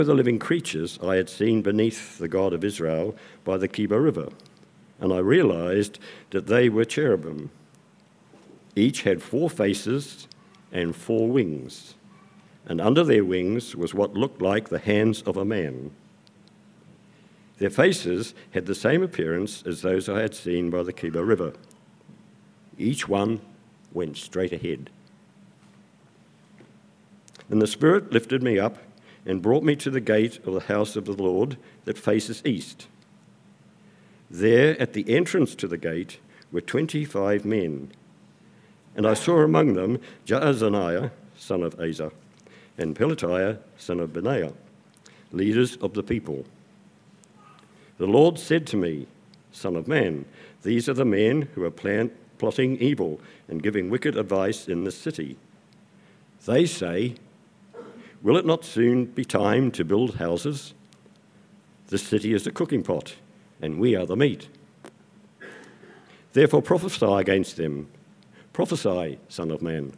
The living creatures I had seen beneath the God of Israel by the Keba River, and I realized that they were cherubim. Each had 4 faces and 4 wings, and under their wings was what looked like the hands of a man. Their faces had the same appearance as those I had seen by the Keba River. Each one went straight ahead. And the Spirit lifted me up and brought me to the gate of the house of the Lord that faces east. There, at the entrance to the gate, were 25 men, and I saw among them Jaazaniah, son of Asa, and Pelatiah, son of Benaiah, leaders of the people. The Lord said to me, Son of man, these are the men who are plotting evil and giving wicked advice in this city. They say, will it not soon be time to build houses? This city is a cooking pot, and we are the meat. Therefore prophesy against them. Prophesy, Son of man.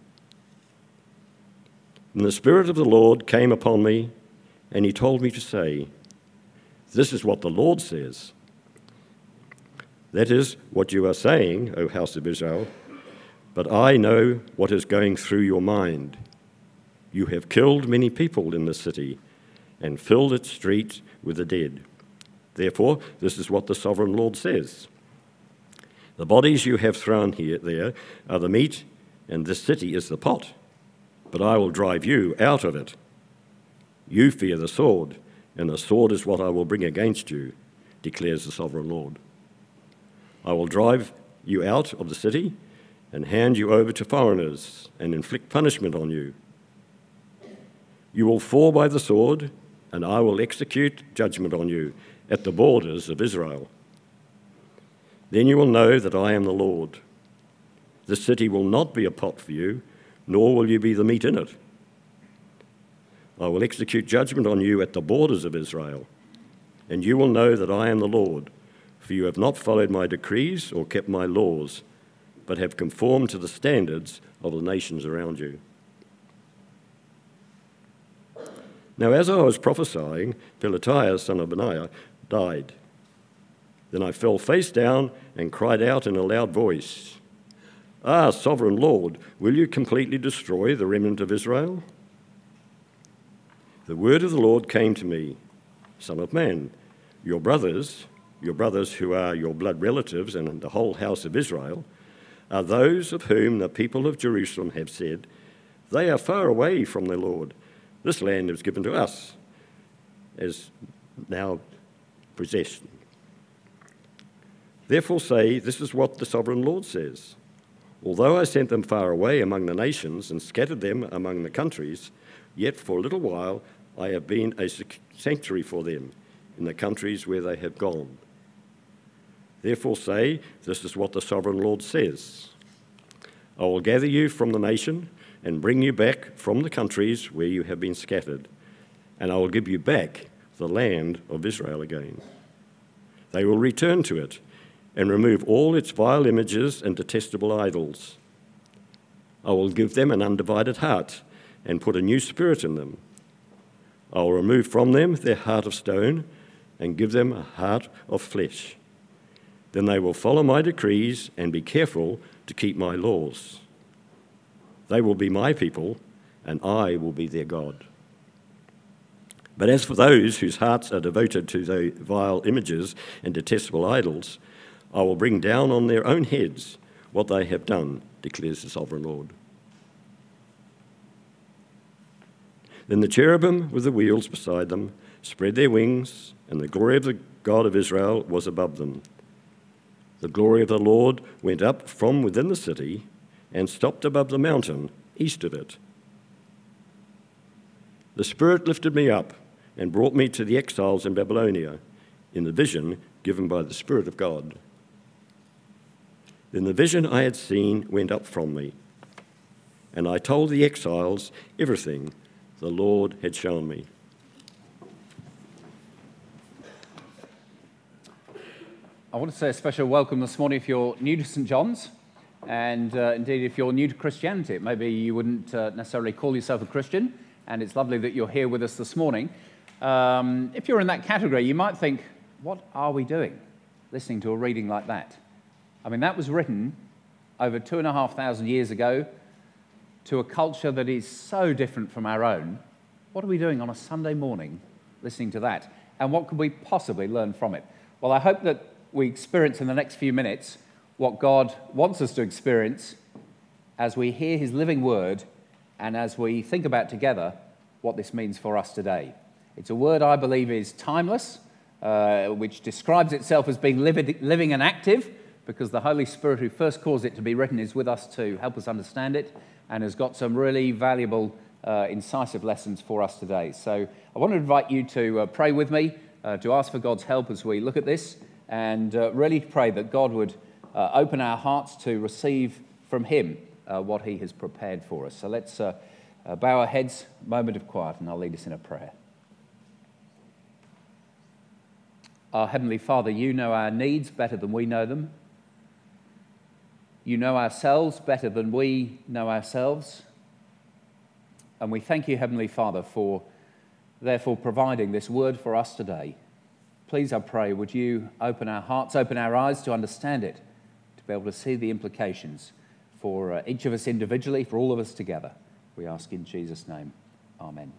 And the Spirit of the Lord came upon me, and he told me to say, this is what the Lord says. That is what you are saying, O house of Israel, but I know what is going through your mind. You have killed many people in the city and filled its streets with the dead. Therefore, this is what the sovereign Lord says. The bodies you have thrown there are the meat, and this city is the pot, but I will drive you out of it. You fear the sword, and the sword is what I will bring against you, declares the sovereign Lord. I will drive you out of the city and hand you over to foreigners and inflict punishment on you. You will fall by the sword, and I will execute judgment on you at the borders of Israel. Then you will know that I am the Lord. The city will not be a pot for you, nor will you be the meat in it. I will execute judgment on you at the borders of Israel, and you will know that I am the Lord, for you have not followed my decrees or kept my laws, but have conformed to the standards of the nations around you. Now, as I was prophesying, Pelatiah, son of Benaiah, died. Then I fell face down and cried out in a loud voice, Ah, sovereign Lord, will you completely destroy the remnant of Israel? The word of the Lord came to me, Son of man, your brothers who are your blood relatives and the whole house of Israel, are those of whom the people of Jerusalem have said, they are far away from their Lord. This land is given to us as now possessed. Therefore say, this is what the sovereign Lord says. Although I sent them far away among the nations and scattered them among the countries, yet for a little while I have been a sanctuary for them in the countries where they have gone. Therefore say, this is what the sovereign Lord says. I will gather you from the nation and bring you back from the countries where you have been scattered, and I will give you back the land of Israel again. They will return to it and remove all its vile images and detestable idols. I will give them an undivided heart and put a new spirit in them. I will remove from them their heart of stone and give them a heart of flesh. Then they will follow my decrees and be careful to keep my laws. They will be my people, and I will be their God. But as for those whose hearts are devoted to the vile images and detestable idols, I will bring down on their own heads what they have done, declares the sovereign Lord. Then the cherubim with the wheels beside them spread their wings, and the glory of the God of Israel was above them. The glory of the Lord went up from within the city and stopped above the mountain east of it. The Spirit lifted me up and brought me to the exiles in Babylonia in the vision given by the Spirit of God. Then the vision I had seen went up from me, and I told the exiles everything the Lord had shown me. I want to say a special welcome this morning if you're new to St. John's, and indeed if you're new to Christianity. Maybe you wouldn't necessarily call yourself a Christian, and it's lovely that you're here with us this morning. If you're in that category, you might think, what are we doing listening to a reading like that? I mean, that was written over 2,500 years ago to a culture that is so different from our own. What are we doing on a Sunday morning listening to that? And what could we possibly learn from it? Well, I hope that we experience in the next few minutes what God wants us to experience as we hear his living word and as we think about together what this means for us today. It's a word I believe is timeless, which describes itself as being living and active, because the Holy Spirit who first caused it to be written is with us to help us understand it and has got some really valuable, incisive lessons for us today. So I want to invite you to pray with me, to ask for God's help as we look at this, and really pray that God would open our hearts to receive from him what he has prepared for us. So let's bow our heads, moment of quiet, and I'll lead us in a prayer. Our Heavenly Father, you know our needs better than we know them. You know ourselves better than we know ourselves. And we thank you, Heavenly Father, for therefore providing this word for us today. Please, I pray, would you open our hearts, open our eyes to understand it, to be able to see the implications for each of us individually, for all of us together. We ask in Jesus' name. Amen.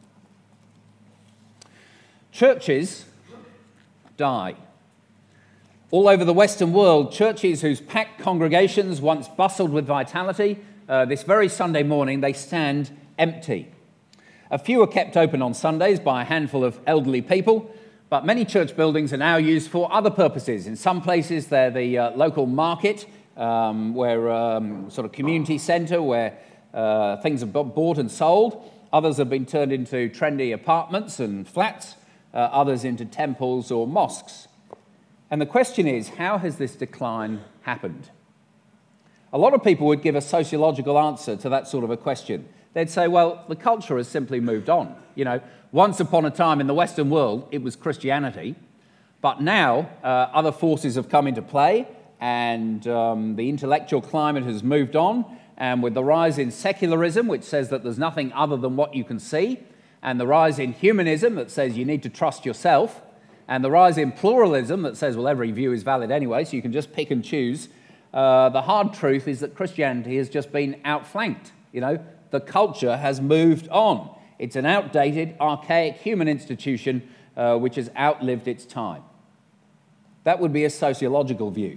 Churches die. All over the Western world, churches whose packed congregations once bustled with vitality, this very Sunday morning, they stand empty. A few are kept open on Sundays by a handful of elderly people, but many church buildings are now used for other purposes. In some places, they're the local market, where sort of community centre, where things are bought and sold. Others have been turned into trendy apartments and flats, others into temples or mosques. And the question is, how has this decline happened? A lot of people would give a sociological answer to that sort of a question. They'd say, well, the culture has simply moved on. You know, once upon a time in the Western world, it was Christianity, but now other forces have come into play, and the intellectual climate has moved on, and with the rise in secularism, which says that there's nothing other than what you can see, and the rise in humanism that says you need to trust yourself, and the rise in pluralism that says, well, every view is valid anyway, so you can just pick and choose. The hard truth is that Christianity has just been outflanked. You know, the culture has moved on. It's an outdated, archaic human institution which has outlived its time. That would be a sociological view.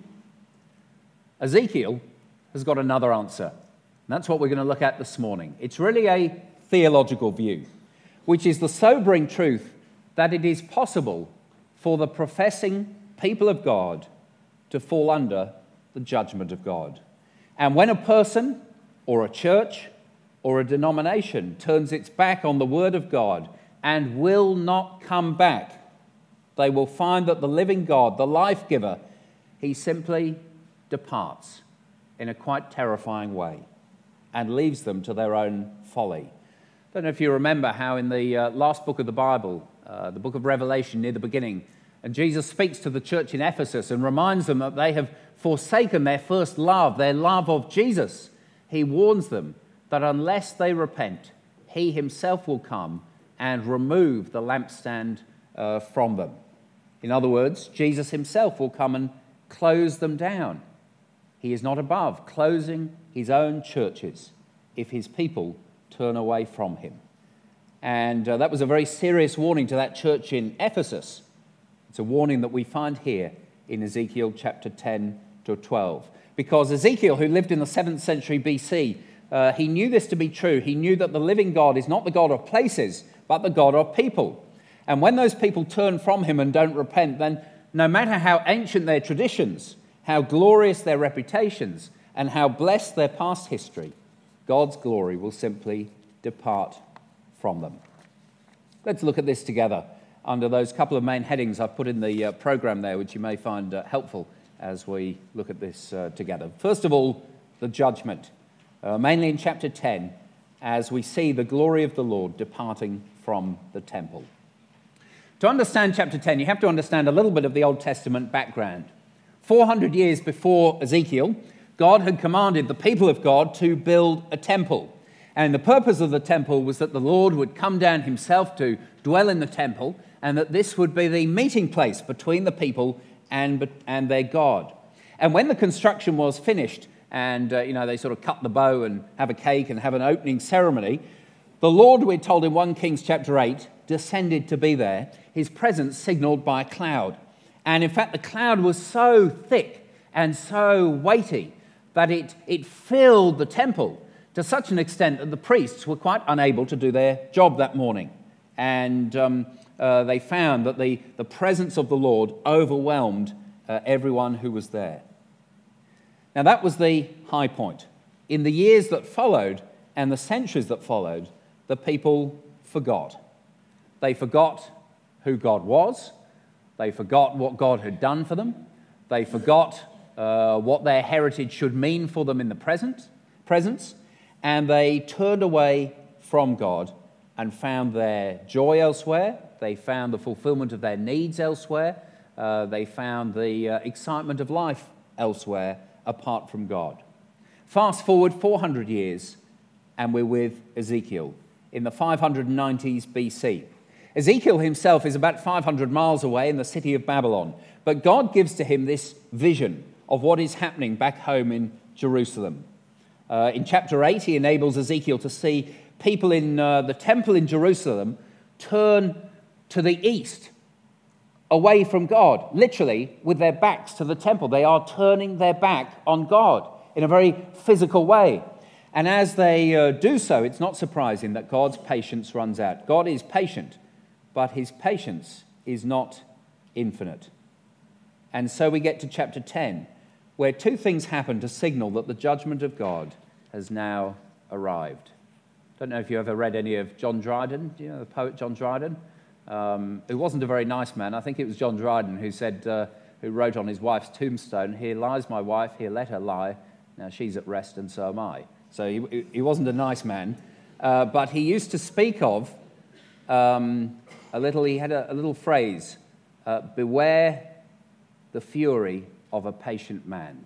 Ezekiel has got another answer. And that's what we're going to look at this morning. It's really a theological view, which is the sobering truth that it is possible for the professing people of God to fall under the judgment of God. And when a person or a church or a denomination turns its back on the word of God and will not come back, they will find that the living God, the life giver, he simply departs in a quite terrifying way and leaves them to their own folly. I don't know if you remember how in the last book of the Bible, the book of Revelation near the beginning, and Jesus speaks to the church in Ephesus and reminds them that they have forsaken their first love, their love of Jesus. He warns them that unless they repent, he himself will come and remove the lampstand from them. In other words, Jesus himself will come and close them down. He is not above closing his own churches if his people turn away from him. And that was a very serious warning to that church in Ephesus. It's a warning that we find here in Ezekiel chapter 10 to 12. Because Ezekiel, who lived in the 7th century BC, he knew this to be true. He knew that the living God is not the God of places, but the God of people. And when those people turn from him and don't repent, then no matter how ancient their traditions, how glorious their reputations, and how blessed their past history, God's glory will simply depart from them. Let's look at this together under those couple of main headings I've put in the program there, which you may find helpful as we look at this together. First of all, the judgment, mainly in chapter 10, as we see the glory of the Lord departing from the temple. To understand chapter 10, you have to understand a little bit of the Old Testament background. 400 years before Ezekiel, God had commanded the people of God to build a temple. And the purpose of the temple was that the Lord would come down himself to dwell in the temple and that this would be the meeting place between the people and their God. And when the construction was finished, and they sort of cut the bow and have a cake and have an opening ceremony, the Lord, we're told in 1 Kings chapter 8, descended to be there, his presence signaled by a cloud. And in fact, the cloud was so thick and so weighty that it filled the temple to such an extent that the priests were quite unable to do their job that morning. And they found that the presence of the Lord overwhelmed everyone who was there. Now, that was the high point. In the years that followed and the centuries that followed, the people forgot. They forgot who God was. They forgot what God had done for them. They forgot what their heritage should mean for them in the presence. And they turned away from God and found their joy elsewhere. They found the fulfillment of their needs elsewhere. They found the excitement of life elsewhere apart from God. Fast forward 400 years, and we're with Ezekiel in the 590s BC. Ezekiel himself is about 500 miles away in the city of Babylon, but God gives to him this vision of what is happening back home in Jerusalem. In chapter 8, he enables Ezekiel to see people in the temple in Jerusalem turn to the east, away from God, literally with their backs to the temple. They are turning their back on God in a very physical way. And as they do so, it's not surprising that God's patience runs out. God is patient, but his patience is not infinite. And so we get to chapter 10, where two things happen to signal that the judgment of God has now arrived. Don't know if you ever read any of John Dryden, do you know the poet John Dryden? Who wasn't a very nice man. I think it was John Dryden who said, who wrote on his wife's tombstone, "Here lies my wife, here let her lie. Now she's at rest and so am I." So he wasn't a nice man, but he used to speak of he had a little phrase, beware the fury of a patient man.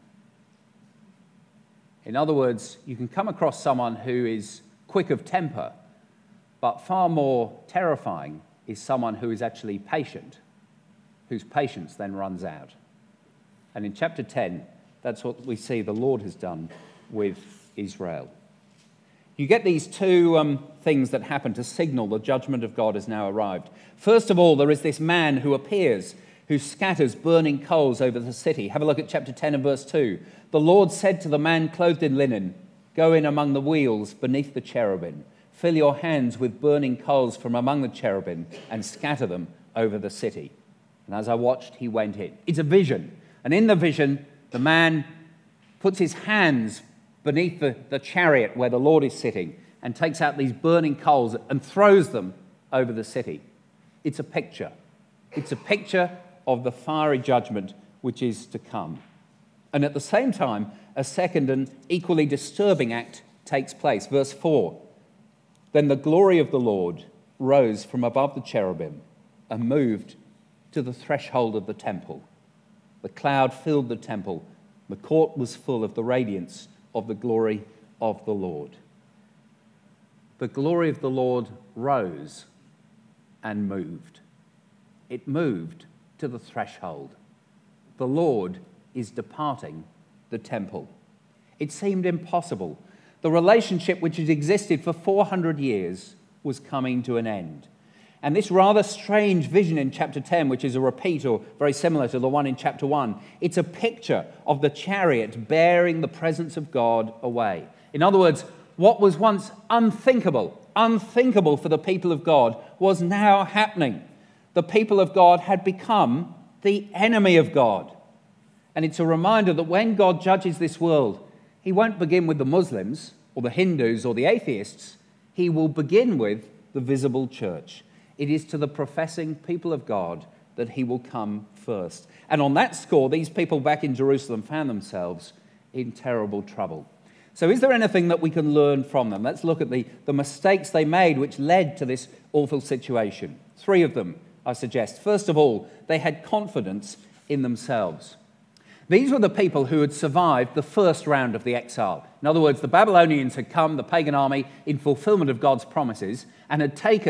In other words, you can come across someone who is quick of temper, but far more terrifying is someone who is actually patient, whose patience then runs out. And in chapter 10, that's what we see the Lord has done with Israel. You get these two things that happen to signal the judgment of God has now arrived. First of all, there is this man who appears, who scatters burning coals over the city. Have a look at chapter 10 and verse 2. The Lord said to the man clothed in linen, "Go in among the wheels beneath the cherubim. Fill your hands with burning coals from among the cherubim and scatter them over the city." And as I watched, he went in. It's a vision. And in the vision, the man puts his hands beneath the chariot where the Lord is sitting and takes out these burning coals and throws them over the city. It's a picture. It's a picture of the fiery judgment which is to come. And at the same time, a second and equally disturbing act takes place. Verse 4, "Then the glory of the Lord rose from above the cherubim and moved to the threshold of the temple. The cloud filled the temple. The court was full of the radiance of the glory of the Lord." The glory of the Lord rose and moved. It moved to the threshold. The Lord is departing the temple. It seemed impossible. The relationship which had existed for 400 years was coming to an end. And this rather strange vision in chapter 10, which is a repeat or very similar to the one in chapter 1, it's a picture of the chariot bearing the presence of God away. In other words, what was once unthinkable for the people of God, was now happening. The people of God had become the enemy of God. And it's a reminder that when God judges this world, he won't begin with the Muslims or the Hindus or the atheists. He will begin with the visible church. It is to the professing people of God that he will come first. And on that score, these people back in Jerusalem found themselves in terrible trouble. So is there anything that we can learn from them? Let's look at the mistakes they made which led to this awful situation. 3 of them, I suggest. First of all, they had confidence in themselves. These were the people who had survived the first round of the exile. In other words, the Babylonians had come, the pagan army, in fulfillment of God's promises, and had taken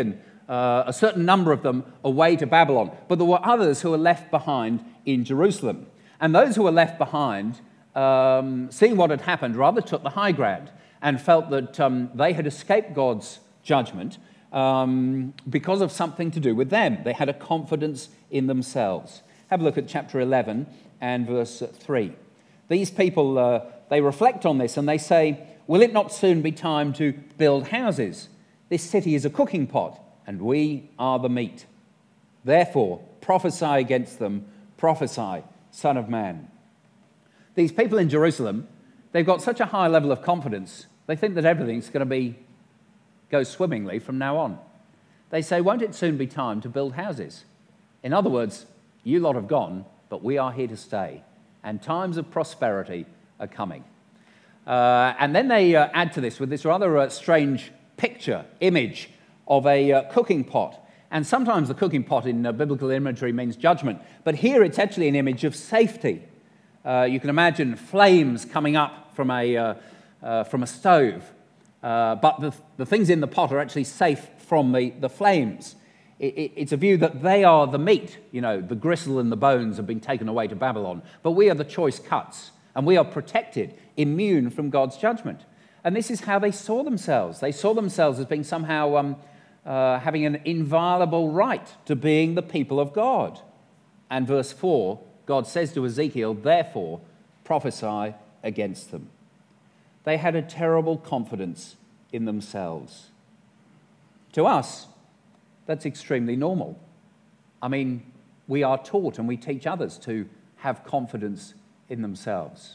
a certain number of them away to Babylon. But there were others who were left behind in Jerusalem. And those who were left behind, seeing what had happened, rather took the high ground and felt that they had escaped God's judgment because of something to do with them. They had a confidence in themselves. Have a look at chapter 11 and verse 3. These people, they reflect on this and they say, "Will it not soon be time to build houses? This city is a cooking pot, and we are the meat. Therefore, prophesy against them, prophesy, Son of Man." These people in Jerusalem, they've got such a high level of confidence, they think that everything's going to go swimmingly from now on. They say, "Won't it soon be time to build houses?" In other words, you lot have gone, but we are here to stay, and times of prosperity are coming. And then they add to this with this rather strange image of a cooking pot. And sometimes the cooking pot in biblical imagery means judgment, but here it's actually an image of safety. You can imagine flames coming up from a stove, but the things in the pot are actually safe from the flames. It's a view that they are the meat, the gristle and the bones have been taken away to Babylon, but we are the choice cuts, and we are protected, immune from God's judgment. And this is how they saw themselves. They saw themselves as being somehow having an inviolable right to being the people of God. And verse 4, God says to Ezekiel, "Therefore, prophesy against them." They had a terrible confidence in themselves. To us, that's extremely normal. I mean, we are taught and we teach others to have confidence in themselves.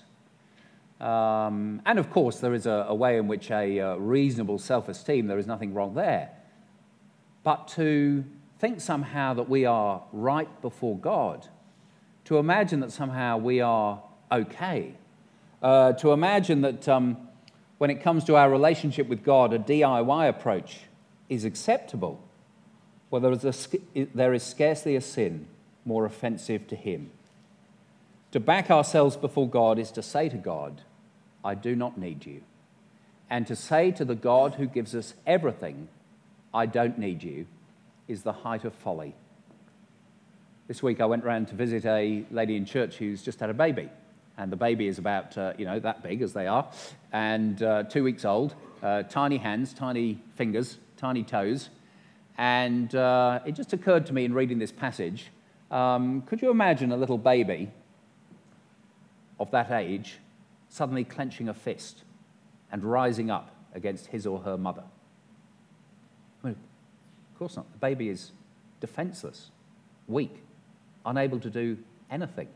And of course, there is a way in which a reasonable self-esteem, there is nothing wrong there. But to think somehow that we are right before God, to imagine that somehow we are okay, to imagine that when it comes to our relationship with God, a DIY approach is acceptable, well, there is scarcely a sin more offensive to him. To back ourselves before God is to say to God, "I do not need you." And to say to the God who gives us everything, "I don't need you," is the height of folly. This week I went round to visit a lady in church who's just had a baby. And the baby is about, that big as they are, and 2 weeks old, tiny hands, tiny fingers, tiny toes. And it just occurred to me in reading this passage, could you imagine a little baby of that age suddenly clenching a fist and rising up against his or her mother? I mean, of course not. The baby is defenseless, weak, unable to do anything.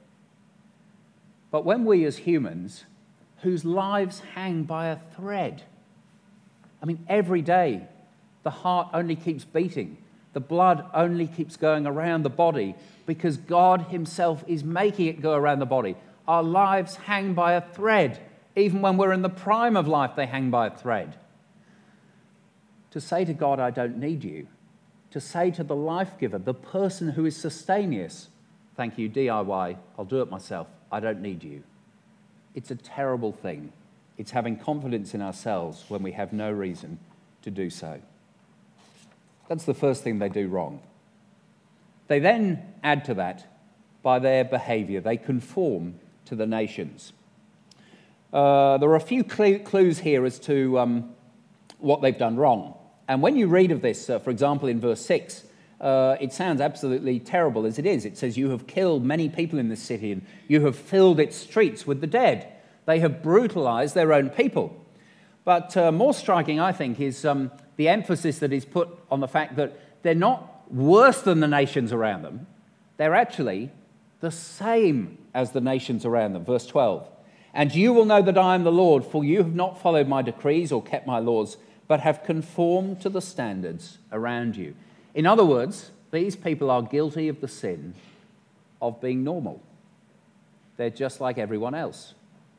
But when we as humans, whose lives hang by a thread, I mean, every day the heart only keeps beating, the blood only keeps going around the body because God himself is making it go around the body. Our lives hang by a thread. Even when we're in the prime of life, they hang by a thread. To say to God, "I don't need you," to say to the life giver, the person who is sustaining us, "Thank you, DIY, I'll do it myself, I don't need you." It's a terrible thing. It's having confidence in ourselves when we have no reason to do so. That's the first thing they do wrong. They then add to that by their behavior. They conform to the nations. There are a few clues here as to what they've done wrong. And when you read of this, for example, in verse 6, it sounds absolutely terrible as it is. It says, "You have killed many people in this city, and you have filled its streets with the dead." They have brutalized their own people. But more striking, I think, is the emphasis that is put on the fact that they're not worse than the nations around them. They're actually the same as the nations around them. Verse 12, "And you will know that I am the Lord, for you have not followed my decrees or kept my laws, but have conformed to the standards around you." In other words, these people are guilty of the sin of being normal. They're just like everyone else.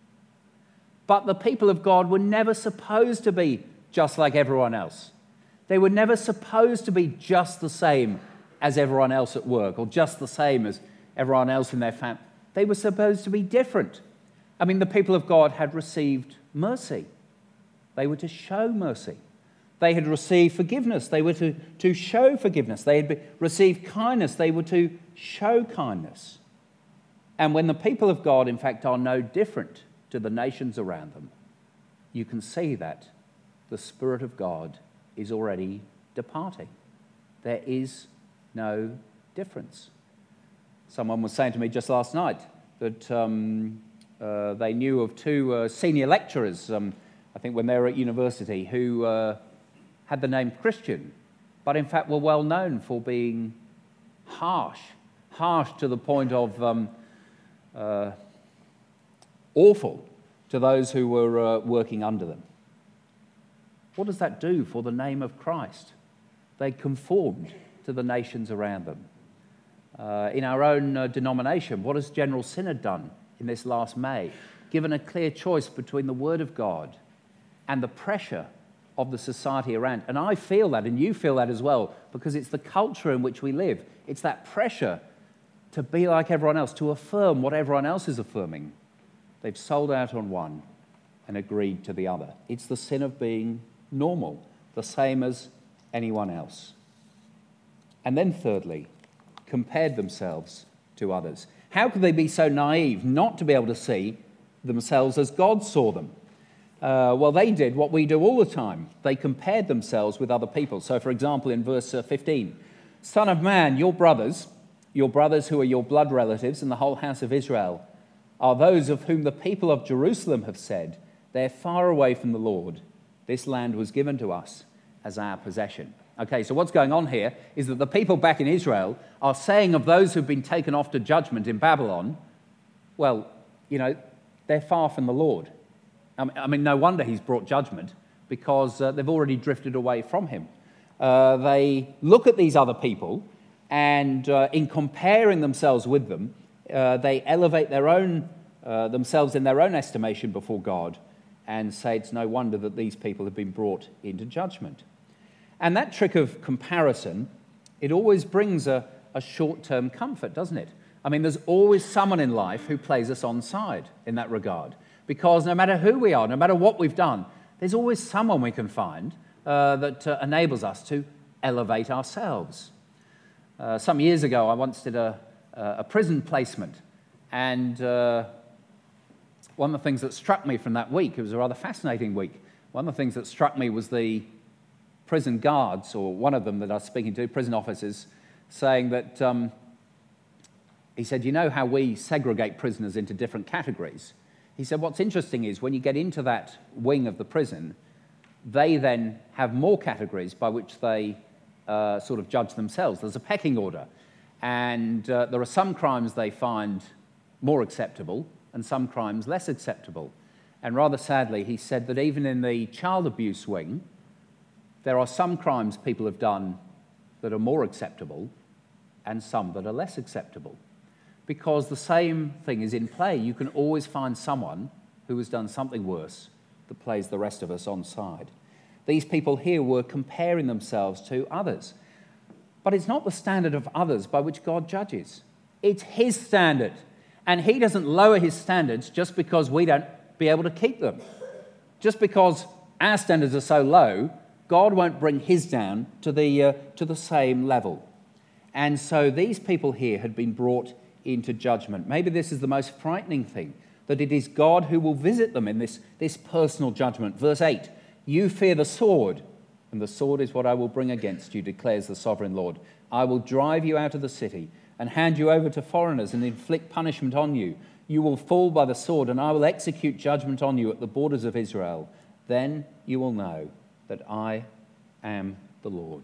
But the people of God were never supposed to be just like everyone else. They were never supposed to be just the same as everyone else at work or just the same as everyone else in their family. They were supposed to be different. I mean, the people of God had received mercy. They were to show mercy. They had received forgiveness. They were to show forgiveness. They had received kindness. They were to show kindness. And when the people of God, in fact, are no different to the nations around them, you can see that the Spirit of God is already departing. There is no difference. Someone was saying to me just last night that they knew of two senior lecturers, I think when they were at university, who had the name Christian, but in fact were well known for being harsh to the point of awful to those who were working under them. What does that do for the name of Christ? They conformed to the nations around them. In our own denomination, what has General Synod done in this last May? Given a clear choice between the Word of God and the pressure of the society around. And I feel that, and you feel that as well, because it's the culture in which we live. It's that pressure to be like everyone else, to affirm what everyone else is affirming. They've sold out on one and agreed to the other. It's the sin of being normal, the same as anyone else. And then thirdly, compared themselves to others. How could they be so naive not to be able to see themselves as God saw them? Well, they did what we do all the time. They compared themselves with other people. So, for example, in verse 15, Son of man, your brothers who are your blood relatives and the whole house of Israel, are those of whom the people of Jerusalem have said, they're far away from the Lord. This land was given to us as our possession. Okay, so what's going on here is that the people back in Israel are saying of those who've been taken off to judgment in Babylon, well, they're far from the Lord. I mean, no wonder he's brought judgment, because they've already drifted away from him. They look at these other people, and in comparing themselves with them, they elevate their own themselves in their own estimation before God and say it's no wonder that these people have been brought into judgment. And that trick of comparison, it always brings a short-term comfort, doesn't it? I mean, there's always someone in life who plays us on side in that regard. Because no matter who we are, no matter what we've done, there's always someone we can find that enables us to elevate ourselves. Some years ago, I once did a prison placement, and one of the things that struck me from that week, it was a rather fascinating week, one of the things that struck me was the prison guards, or one of them that I was speaking to, prison officers, saying that, he said, you know how we segregate prisoners into different categories? He said, what's interesting is when you get into that wing of the prison, they then have more categories by which they sort of judge themselves. There's a pecking order. And there are some crimes they find more acceptable and some crimes less acceptable. And rather sadly, he said that even in the child abuse wing, there are some crimes people have done that are more acceptable and some that are less acceptable. Because the same thing is in play. You can always find someone who has done something worse that plays the rest of us on side. These people here were comparing themselves to others. But it's not the standard of others by which God judges. It's his standard. And he doesn't lower his standards just because we don't be able to keep them. Just because our standards are so low, God won't bring his down to the same level. And so these people here had been brought into judgment. Maybe this is the most frightening thing, that it is God who will visit them in this personal judgment. Verse 8, you fear the sword, and the sword is what I will bring against you, declares the sovereign Lord. I will drive you out of the city and hand you over to foreigners and inflict punishment on you. You will fall by the sword, and I will execute judgment on you at the borders of Israel. Then you will know that I am the Lord.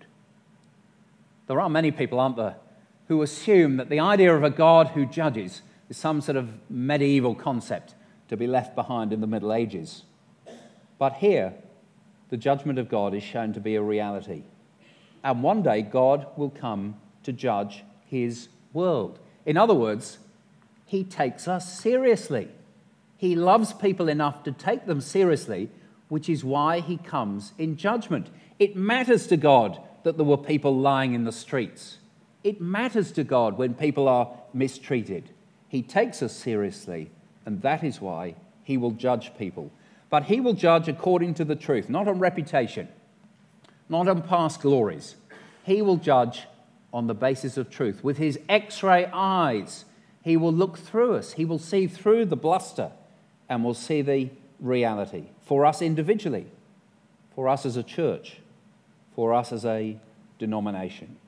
There are many people, aren't there, who assume that the idea of a God who judges is some sort of medieval concept to be left behind in the Middle Ages. But here, the judgment of God is shown to be a reality. And one day, God will come to judge his world. In other words, he takes us seriously. He loves people enough to take them seriously, which is why he comes in judgment. It matters to God that there were people lying in the streets. It matters to God when people are mistreated. He takes us seriously, and that is why he will judge people. But he will judge according to the truth, not on reputation. not on past glories. He will judge on the basis of truth. With his X-ray eyes, he will look through us. He will see through the bluster and will see the reality for us individually, for us as a church, for us as a denomination.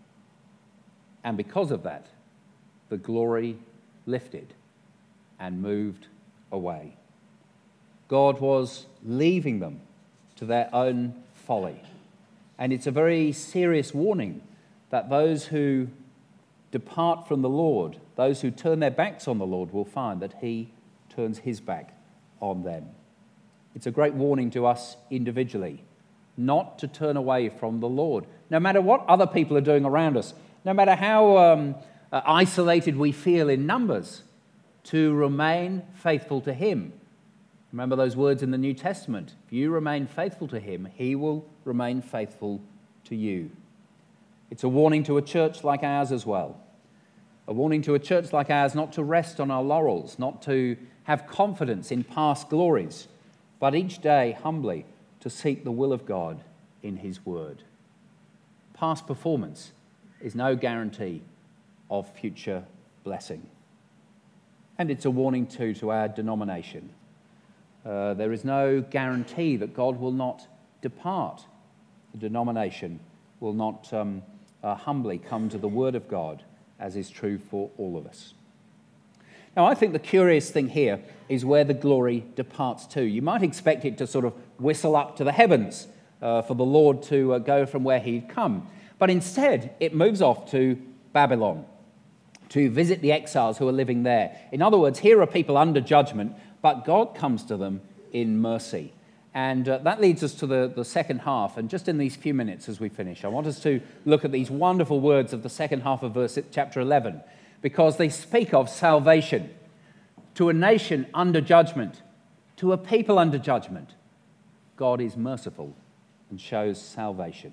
And because of that, the glory lifted and moved away. God was leaving them to their own folly. And it's a very serious warning that those who depart from the Lord, those who turn their backs on the Lord, will find that he turns his back on them. It's a great warning to us individually, not to turn away from the Lord, no matter what other people are doing around us, no matter how isolated we feel in numbers, to remain faithful to him. Remember those words in the New Testament. If you remain faithful to him, he will remain faithful to you. It's a warning to a church like ours as well. A warning to a church like ours not to rest on our laurels, not to have confidence in past glories, but each day humbly to seek the will of God in his word. Past performance is no guarantee of future blessing. And it's a warning too to our denomination. There is no guarantee that God will not depart. The denomination will not humbly come to the word of God, as is true for all of us. Now, I think the curious thing here is where the glory departs to. You might expect it to sort of whistle up to the heavens for the Lord to go from where he'd come. But instead, it moves off to Babylon to visit the exiles who are living there. In other words, here are people under judgment, but God comes to them in mercy. And that leads us to the second half. And just in these few minutes as we finish, I want us to look at these wonderful words of the second half of chapter 11, because they speak of salvation to a nation under judgment, to a people under judgment. God is merciful and shows salvation.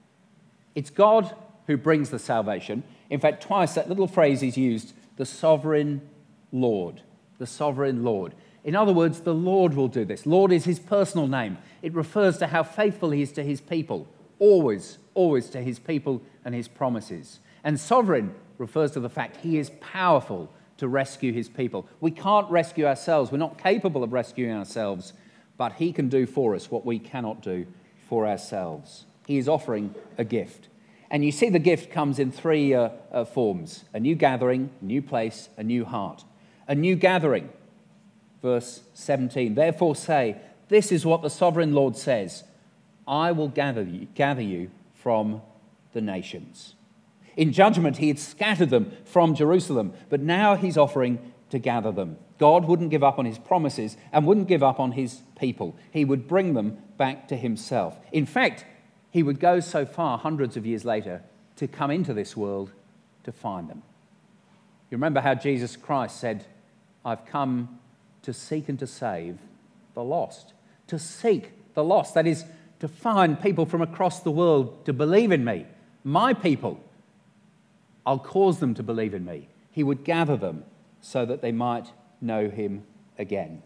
It's God who brings the salvation. In fact, twice that little phrase is used, the sovereign Lord, the sovereign Lord. In other words, the Lord will do this. Lord is his personal name. It refers to how faithful he is to his people, always, always to his people and his promises. And sovereign refers to the fact he is powerful to rescue his people. We can't rescue ourselves. We're not capable of rescuing ourselves, but he can do for us what we cannot do for ourselves. He is offering a gift. And you see the gift comes in three forms: a new gathering, a new place, a new heart. A new gathering, verse 17. Therefore say, this is what the sovereign Lord says, I will gather you from the nations. In judgment, he had scattered them from Jerusalem, but now he's offering to gather them. God wouldn't give up on his promises and wouldn't give up on his people. He would bring them back to himself. In fact, he would go so far hundreds of years later to come into this world to find them. You remember how Jesus Christ said, I've come to seek and to save the lost. To seek the lost, that is, to find people from across the world to believe in me, my people. I'll cause them to believe in me. He would gather them so that they might know him again.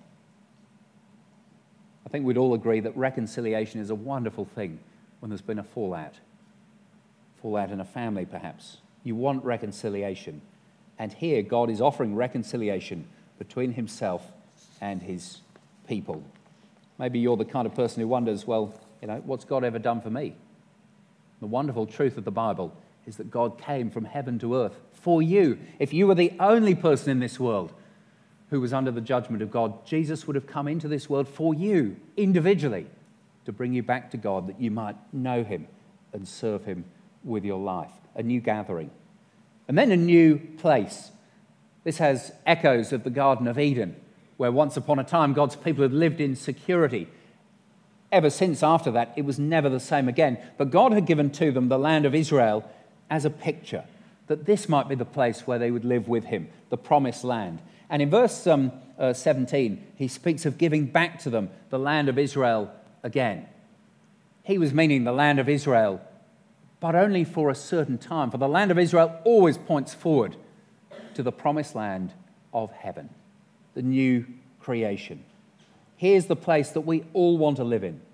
I think we'd all agree that reconciliation is a wonderful thing when there's been a fallout in a family perhaps. You want reconciliation. And here God is offering reconciliation between himself and his people. Maybe you're the kind of person who wonders, well, what's God ever done for me? The wonderful truth of the Bible is that God came from heaven to earth for you. If you were the only person in this world who was under the judgment of God, Jesus would have come into this world for you individually to bring you back to God, that you might know him and serve him with your life. A new gathering. And then a new place. This has echoes of the Garden of Eden, where once upon a time God's people had lived in security. Ever since after that, it was never the same again. But God had given to them the land of Israel as a picture, that this might be the place where they would live with him, the promised land. And in verse 17, he speaks of giving back to them the land of Israel again. He was meaning the land of Israel, but only for a certain time. For the land of Israel always points forward to the promised land of heaven, the new creation. Here's the place that we all want to live in,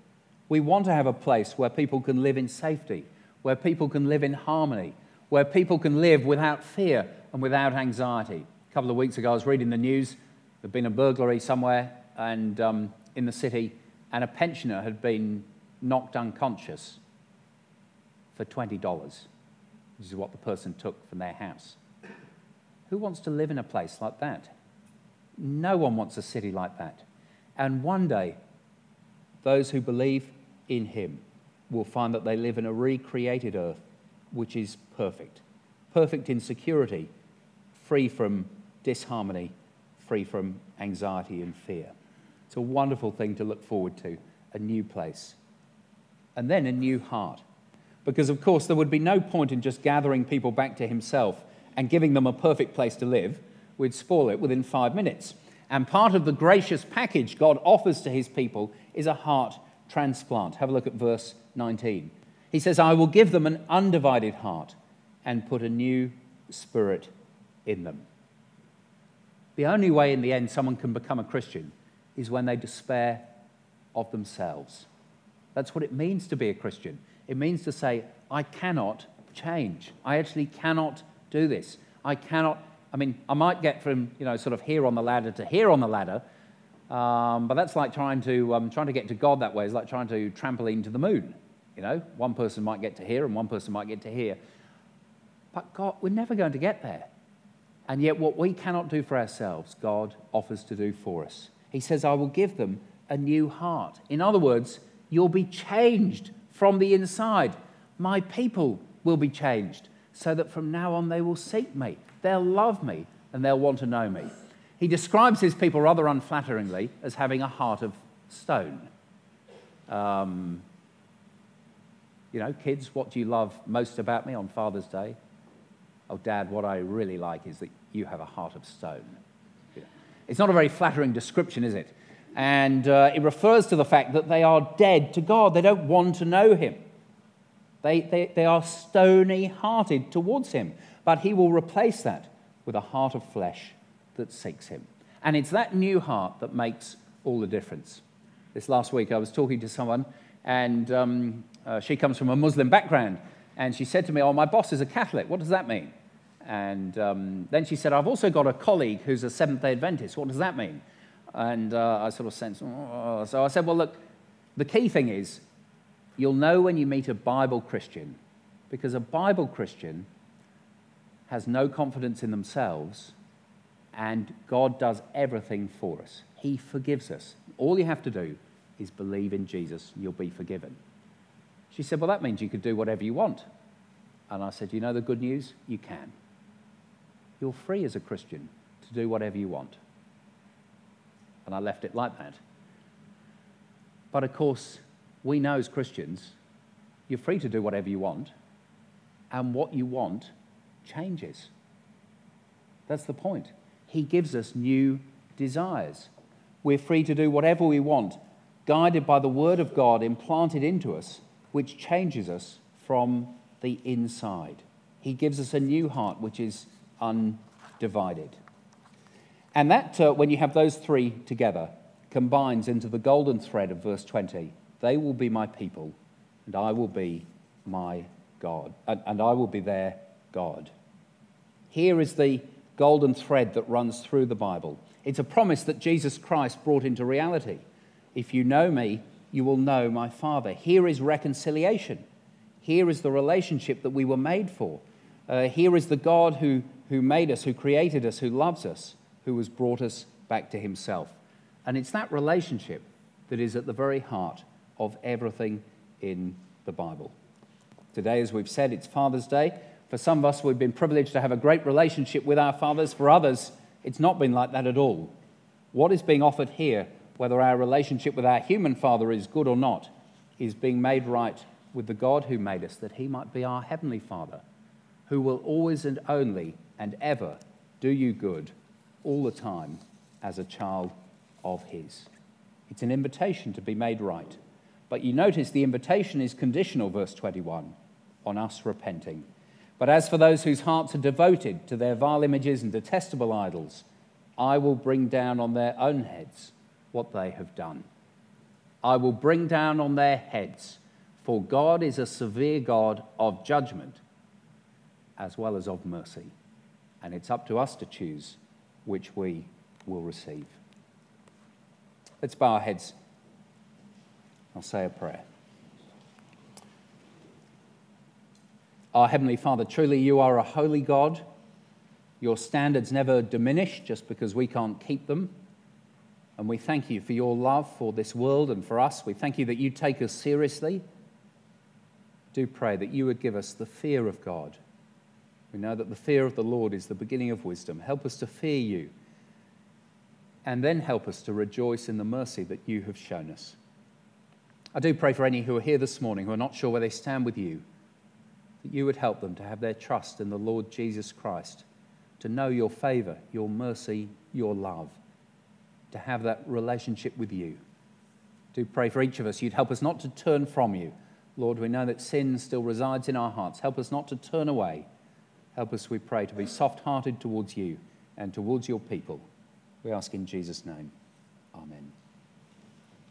We want to have a place where people can live in safety, where people can live in harmony, where people can live without fear and without anxiety. A couple of weeks ago, I was reading the news. There'd been a burglary somewhere and in the city, and a pensioner had been knocked unconscious for $20, which is what the person took from their house. Who wants to live in a place like that? No one wants a city like that. And one day, those who believe in him will find that they live in a recreated earth, which is perfect. Perfect in security, free from disharmony, free from anxiety and fear. It's a wonderful thing to look forward to, a new place. And then a new heart. Because, of course, there would be no point in just gathering people back to himself and giving them a perfect place to live. We'd spoil it within 5 minutes. And part of the gracious package God offers to his people is a heart transplant. Have a look at verse 19. He says, I will give them an undivided heart and put a new spirit in them. The only way in the end someone can become a Christian is when they despair of themselves. That's what it means to be a Christian. It means to say, I cannot change. I actually cannot do this. I might get from, sort of here on the ladder to here on the ladder, but that's like trying to get to God that way. It's like trying to trampoline to the moon. One person might get to here and one person might get to here. But God, we're never going to get there. And yet what we cannot do for ourselves, God offers to do for us. He says, I will give them a new heart. In other words, you'll be changed from the inside. My people will be changed so that from now on they will seek me. They'll love me and they'll want to know me. He describes his people rather unflatteringly as having a heart of stone. Kids, what do you love most about me on Father's Day? Oh, Dad, what I really like is that you have a heart of stone. It's not a very flattering description, is it? And it refers to the fact that they are dead to God. They don't want to know him. They are stony-hearted towards him. But he will replace that with a heart of flesh that seeks him. And it's that new heart that makes all the difference. This last week I was talking to someone, and she comes from a Muslim background. And she said to me, my boss is a Catholic. What does that mean? And then she said, I've also got a colleague who's a Seventh-day Adventist. What does that mean? And I sort of sensed, so I said, well, look, the key thing is you'll know when you meet a Bible Christian, because a Bible Christian has no confidence in themselves, and God does everything for us. He forgives us. All you have to do is believe in Jesus, and you'll be forgiven. She said, well, that means you could do whatever you want. And I said, the good news? You can. You're free as a Christian to do whatever you want. And I left it like that. But of course, we know as Christians, you're free to do whatever you want, and what you want changes. That's the point. He gives us new desires. We're free to do whatever we want, guided by the Word of God implanted into us, which changes us from the inside. He gives us a new heart, which is undivided. And that, when you have those three together, combines into the golden thread of verse 20. They will be my people, and I will be my God, and I will be their God. Here is the golden thread that runs through the Bible. It's a promise that Jesus Christ brought into reality. If you know me, you will know my Father. Here is reconciliation. Here is the relationship that we were made for. Here is the God who made us, who created us, who loves us, who has brought us back to himself. And it's that relationship that is at the very heart of everything in the Bible. Today, as we've said, it's Father's Day. For some of us, we've been privileged to have a great relationship with our fathers. For others, it's not been like that at all. What is being offered here, whether our relationship with our human father is good or not, is being made right with the God who made us, that he might be our heavenly Father, who will always and only and ever do you good all the time as a child of his. It's an invitation to be made right. But you notice the invitation is conditional, verse 21, on us repenting. But as for those whose hearts are devoted to their vile images and detestable idols, I will bring down on their own heads what they have done. I will bring down on their heads. For God is a severe God of judgment as well as of mercy. And it's up to us to choose which we will receive. Let's bow our heads. I'll say a prayer. Our Heavenly Father, truly you are a holy God. Your standards never diminish just because we can't keep them. And we thank you for your love for this world and for us. We thank you that you take us seriously. Do pray that you would give us the fear of God. We know that the fear of the Lord is the beginning of wisdom. Help us to fear you. And then help us to rejoice in the mercy that you have shown us. I do pray for any who are here this morning who are not sure where they stand with you, that you would help them to have their trust in the Lord Jesus Christ, to know your favor, your mercy, your love, to have that relationship with you. Do pray for each of us. You'd help us not to turn from you. Lord, we know that sin still resides in our hearts. Help us not to turn away. Help us, we pray, to be soft-hearted towards you and towards your people. We ask in Jesus' name. Amen.